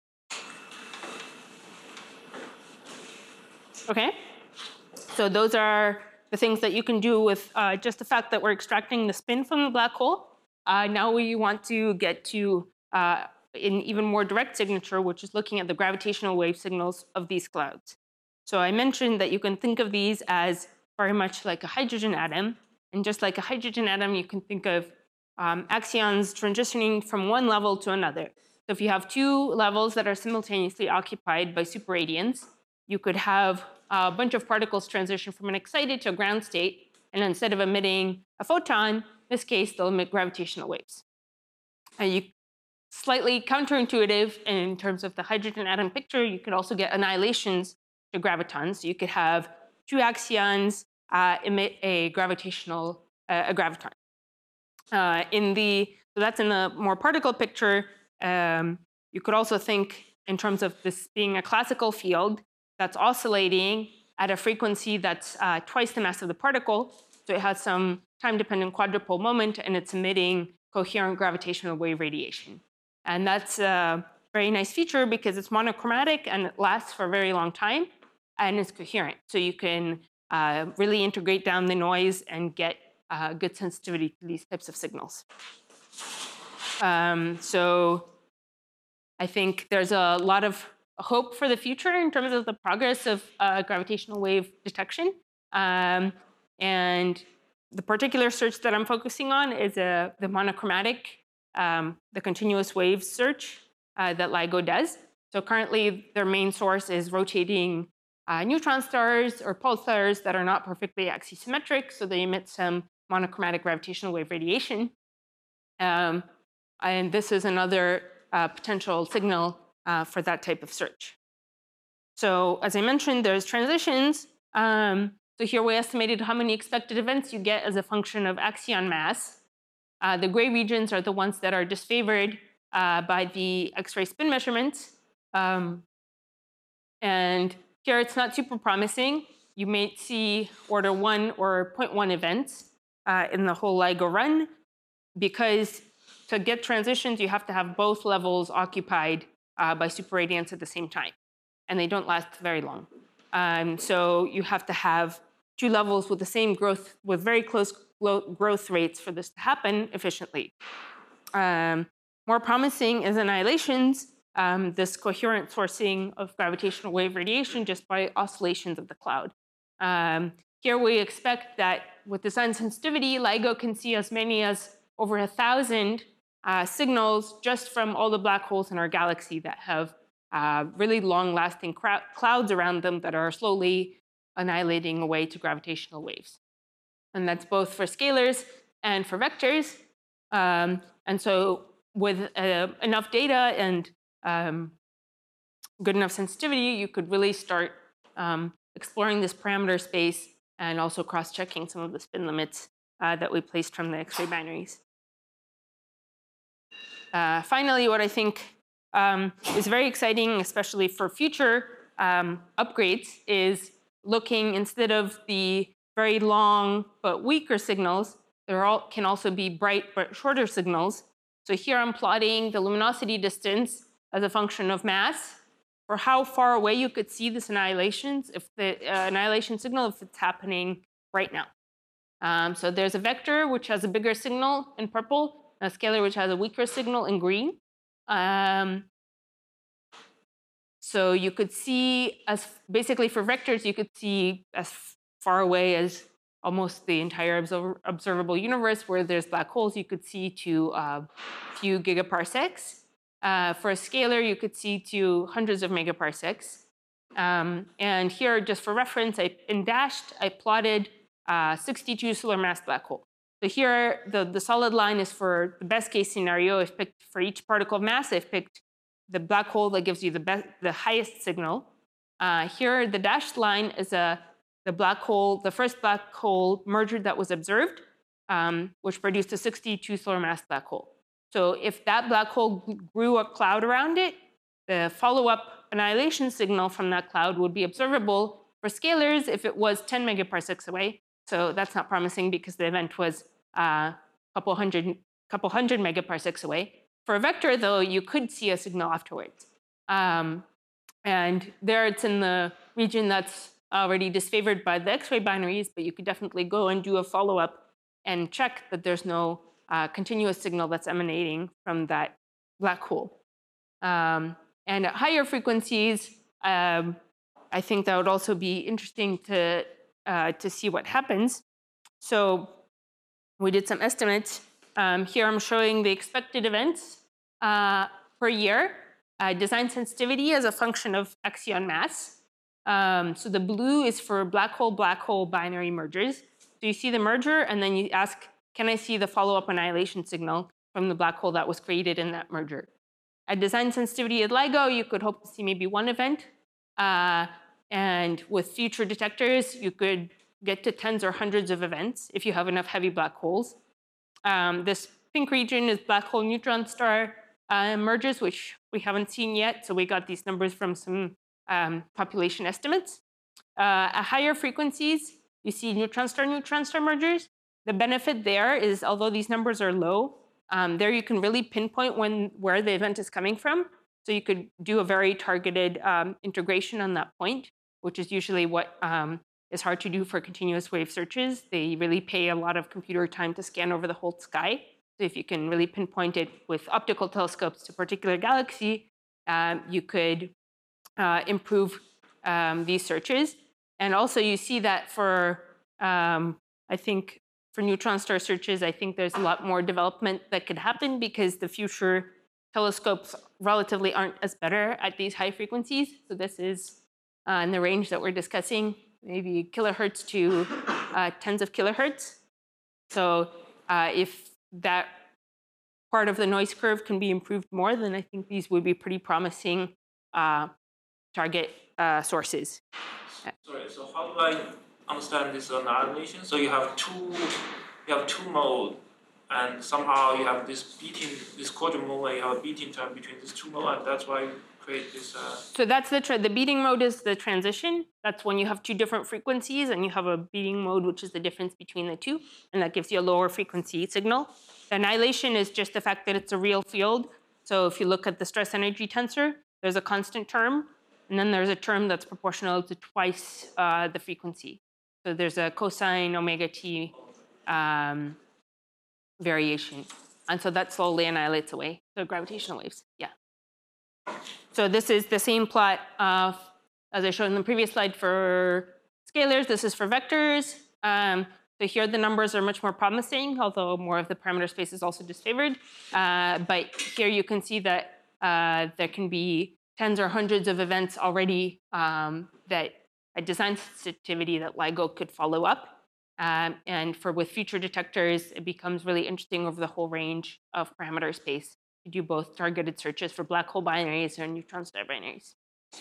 Okay, so those are the things that you can do with just the fact that we're extracting the spin from the black hole. Now we want to get to an even more direct signature, which is looking at the gravitational wave signals of these clouds. So I mentioned that you can think of these as very much like a hydrogen atom. And just like a hydrogen atom, you can think of axions transitioning from one level to another. So if you have two levels that are simultaneously occupied by superradiance, you could have a bunch of particles transition from an excited to a ground state. And instead of emitting a photon, in this case, they'll emit gravitational waves. And slightly counterintuitive in terms of the hydrogen atom picture, you could also get annihilations to gravitons. So you could have two axions emit a graviton. So that's in the more particle picture. You could also think in terms of this being a classical field that's oscillating at a frequency that's twice the mass of the particle. So it has some time-dependent quadrupole moment, and it's emitting coherent gravitational wave radiation. And that's a very nice feature because it's monochromatic and it lasts for a very long time, and it's coherent. So you can really integrate down the noise and get good sensitivity to these types of signals. So I think there's a lot of hope for the future in terms of the progress of gravitational wave detection. And the particular search that I'm focusing on is the monochromatic, the continuous wave search that LIGO does. So currently, their main source is rotating neutron stars or pulsars that are not perfectly axisymmetric, so they emit some monochromatic gravitational wave radiation. And this is another potential signal for that type of search. So as I mentioned, there's transitions. So here we estimated how many expected events you get as a function of axion mass. The gray regions are the ones that are disfavored by the X-ray spin measurements. And here it's not super promising. You may see order 1 or 0.1 events in the whole LIGO run, because to get transitions, you have to have both levels occupied by superradiance at the same time. And they don't last very long. So you have to have two levels with the same growth, with very close growth rates for this to happen efficiently. More promising is annihilations, this coherent sourcing of gravitational wave radiation just by oscillations of the cloud. Here we expect that with design sensitivity, LIGO can see as many as over 1,000 signals just from all the black holes in our galaxy that have really long-lasting clouds around them that are slowly annihilating away to gravitational waves. And that's both for scalars and for vectors. And so with enough data and good enough sensitivity, you could really start exploring this parameter space and also cross-checking some of the spin limits that we placed from the X-ray binaries. Finally, what I think is very exciting, especially for future upgrades, is looking, instead of the very long but weaker signals, there can also be bright but shorter signals. So here I'm plotting the luminosity distance as a function of mass. for how far away you could see this annihilation, if the annihilation signal, if it's happening right now. So there's a vector which has a bigger signal in purple, and a scalar which has a weaker signal in green. So you could see, as basically for vectors, you could see as far away as almost the entire observable universe. Where there's black holes, you could see to a few gigaparsecs. For a scalar, you could see to hundreds of megaparsecs. And here, just for reference, in dashed, I plotted 62 solar mass black hole. So here, the solid line is for the best case scenario. I've picked for each particle of mass, I've picked the black hole that gives you the highest signal. Here, the dashed line is the black hole, the first black hole merger that was observed, which produced a 62 solar mass black hole. So if that black hole grew a cloud around it, the follow-up annihilation signal from that cloud would be observable for scalars if it was 10 megaparsecs away. So that's not promising because the event was a couple hundred megaparsecs away. For a vector, though, you could see a signal afterwards. And there it's in the region that's already disfavored by the X-ray binaries, but you could definitely go and do a follow-up and check that there's no continuous signal that's emanating from that black hole. And at higher frequencies, I think that would also be interesting to see what happens. So we did some estimates. Here I'm showing the expected events per year, design sensitivity as a function of axion mass. So the blue is for black hole binary mergers. So you see the merger, and then you ask, can I see the follow-up annihilation signal from the black hole that was created in that merger? At design sensitivity at LIGO, you could hope to see maybe one event. And with future detectors, you could get to tens or hundreds of events if you have enough heavy black holes. This pink region is black hole neutron star mergers, which we haven't seen yet. So we got these numbers from some population estimates. At higher frequencies, you see neutron star mergers. The benefit there is, although these numbers are low, there you can really pinpoint where the event is coming from. So you could do a very targeted integration on that point, which is usually what is hard to do for continuous wave searches. They really pay a lot of computer time to scan over the whole sky. So if you can really pinpoint it with optical telescopes to a particular galaxy, you could improve these searches. And also you see that for, I think, for neutron star searches, I think there's a lot more development that could happen because the future telescopes relatively aren't as better at these high frequencies. So this is in the range that we're discussing, maybe kilohertz to tens of kilohertz. So if that part of the noise curve can be improved more, then I think these would be pretty promising target sources. Sorry, so how do I understand this annihilation? So you have two mode, and somehow you have this quadrant mode where you have a beating time between these two modes, and that's why you create this. So that's the beating mode is the transition. That's when you have two different frequencies, and you have a beating mode, which is the difference between the two, and that gives you a lower frequency signal. The annihilation is just the fact that it's a real field. So if you look at the stress energy tensor, there's a constant term, and then there's a term that's proportional to twice the frequency. So there's a cosine omega t variation. And so that slowly annihilates away the gravitational waves. Yeah. So this is the same plot as I showed in the previous slide for scalars. This is for vectors. So here the numbers are much more promising, although more of the parameter space is also disfavored. But here you can see that there can be tens or hundreds of events already that a design sensitivity that LIGO could follow up. And with future detectors, it becomes really interesting over the whole range of parameter space to do both targeted searches for black hole binaries or neutron star binaries.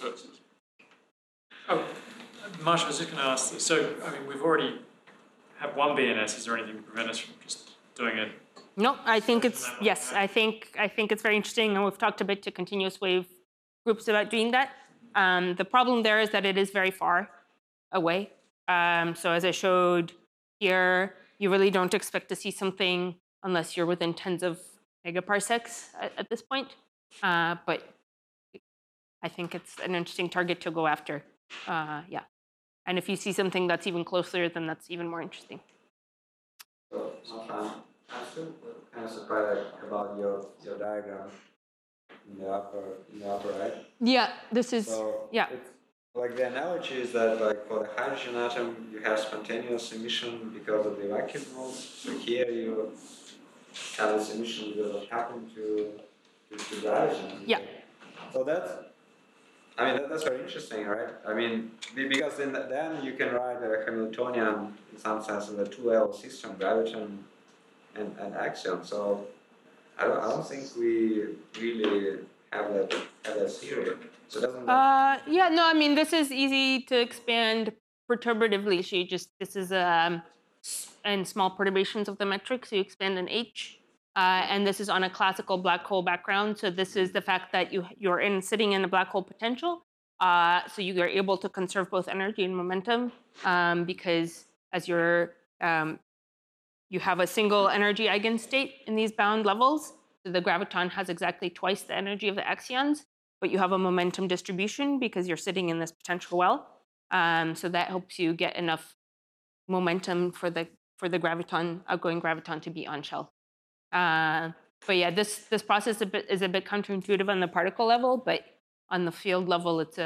Marsha, I was just going to ask, so I mean, we've already have one BNS. Is there anything to prevent us from just doing it? No, I think it's, yes, I think it's very interesting, and we've talked a bit to continuous wave groups about doing that. The problem there is that it is very far away. So as I showed here, you really don't expect to see something unless you're within tens of megaparsecs at this point. But I think it's an interesting target to go after. Yeah. And if you see something that's even closer, then that's even more interesting. So, I'm still kind of surprised about your diagram in the upper right. Yeah, this is, So yeah. it's, like the analogy is that like for the hydrogen atom you have spontaneous emission because of the vacuum mode. So here you have this emission will happen to the hydrogen. Yeah. So that's very interesting, right? I mean, because then you can write a Hamiltonian in some sense in a two-level system, graviton and axion. So I don't think we really have that theory. So doesn't that... Yeah, no, I mean, this is easy to expand perturbatively. So you just, this is in small perturbations of the metric, so you expand an H. And this is on a classical black hole background. So this is the fact that you're sitting in a black hole potential. So you are able to conserve both energy and momentum because as you have a single energy eigenstate in these bound levels. So the graviton has exactly twice the energy of the axions, but you have a momentum distribution because you're sitting in this potential well. So that helps you get enough momentum for the outgoing graviton to be on shell. But yeah, this process is a bit counterintuitive on the particle level, but on the field level, it's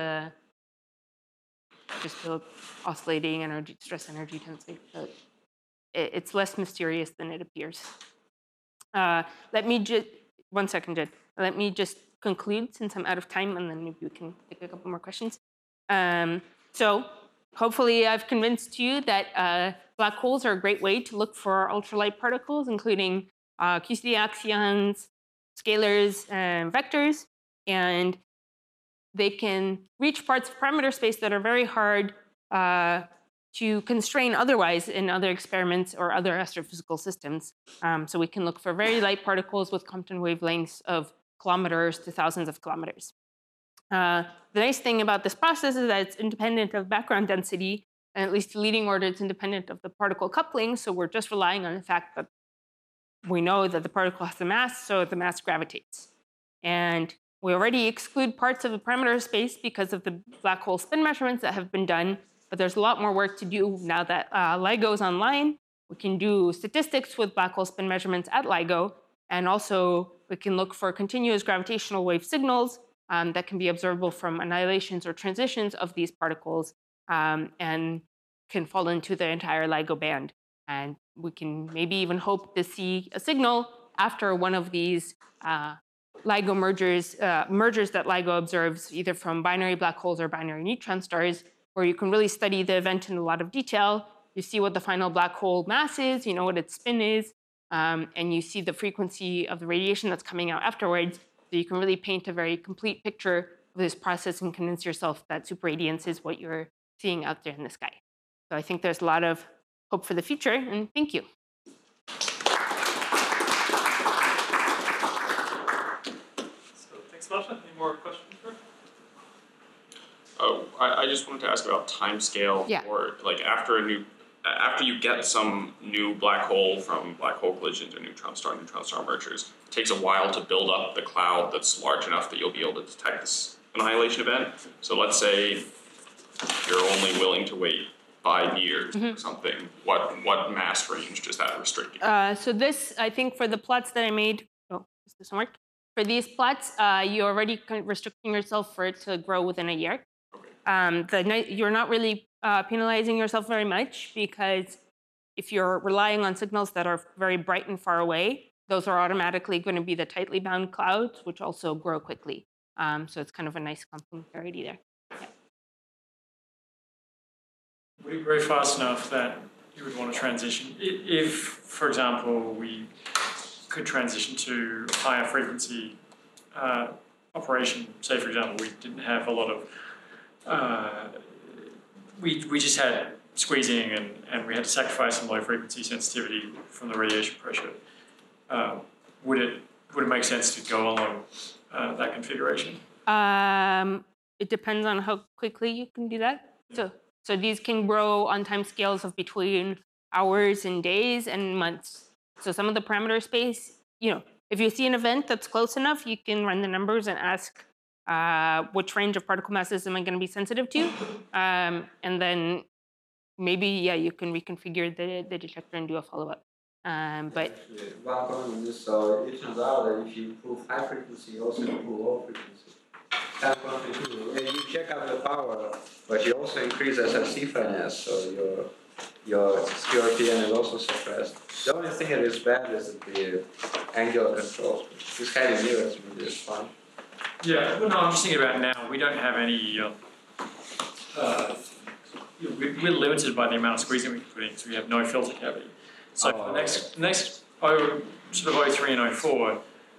just a oscillating energy, stress energy tensor. So it's less mysterious than it appears. Let me just, one second, Jed. Let me just conclude since I'm out of time, and then maybe we can take a couple more questions. So hopefully I've convinced you that black holes are a great way to look for ultralight particles, including QCD axions, scalars, and vectors. And they can reach parts of parameter space that are very hard to constrain otherwise in other experiments or other astrophysical systems. So we can look for very light particles with Compton wavelengths of kilometers to thousands of kilometers. The nice thing about this process is that it's independent of background density, and at least the leading order, it's independent of the particle coupling. So we're just relying on the fact that we know that the particle has a mass, so the mass gravitates. And we already exclude parts of the parameter space because of the black hole spin measurements that have been done, but there's a lot more work to do now that LIGO is online. We can do statistics with black hole spin measurements at LIGO, and also we can look for continuous gravitational wave signals that can be observable from annihilations or transitions of these particles and can fall into the entire LIGO band. And we can maybe even hope to see a signal after one of these LIGO mergers that LIGO observes, either from binary black holes or binary neutron stars, where you can really study the event in a lot of detail. You see what the final black hole mass is, you know what its spin is, and you see the frequency of the radiation that's coming out afterwards. So you can really paint a very complete picture of this process and convince yourself that superradiance is what you're seeing out there in the sky. So I think there's a lot of hope for the future, and thank you. Any more questions? Oh, I just wanted to ask about time scale. Yeah. Or like after you get some new black hole from black hole collisions or neutron star mergers, it takes a while to build up the cloud that's large enough that you'll be able to detect this annihilation event. So let's say you're only willing to wait 5 years or something. What mass range does that restrict you? So this, I think, for the plots that I made. Oh, this doesn't work. For these plots, you're already restricting yourself for it to grow within a year. Okay. You're not really penalizing yourself very much, because if you're relying on signals that are very bright and far away, those are automatically going to be the tightly bound clouds, which also grow quickly. So it's kind of a nice complementarity there. Yeah. Would it grow fast enough that you would want to transition? If, for example, we could transition to higher frequency operation, say, for example, we didn't have a lot of, we just had squeezing and we had to sacrifice some low frequency sensitivity from the radiation pressure. Would it make sense to go along that configuration? It depends on how quickly you can do that. So these can grow on time scales of between hours and days and months. So some of the parameter space, if you see an event that's close enough, you can run the numbers and ask which range of particle masses am I going to be sensitive to, and then maybe you can reconfigure the detector and do a follow-up. But one comment on this, so it turns out that if you improve high frequency, you also improve low frequency. That's one thing too. Yeah, you check out the power, but you also increase SLC finesse, so your QRPN is also suppressed. The only thing that is bad is the angular control. This kind of mirrors really is fun. Yeah, well, no, I'm just thinking about now, we don't have any, we're limited by the amount of squeezing we can put in, so we have no filter cavity. So for the next sort of 03 and 04,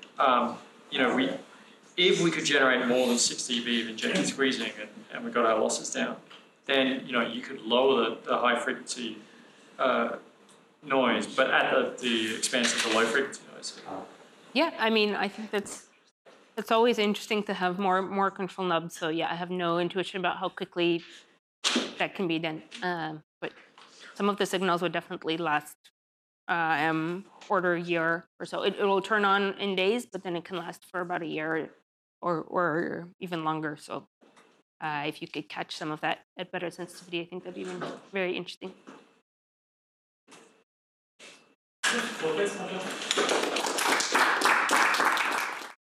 if we could generate more than 6 dB of injected squeezing and we got our losses down, then you could lower the high frequency noise, but at the expense of the low frequency noise. yeah, I mean, I think it's always interesting to have more control knobs. So yeah, I have no intuition about how quickly that can be done. But some of the signals would definitely last order a year or so. It will turn on in days, but then it can last for about a year or even longer. So if you could catch some of that at better sensitivity, I think that'd be very interesting.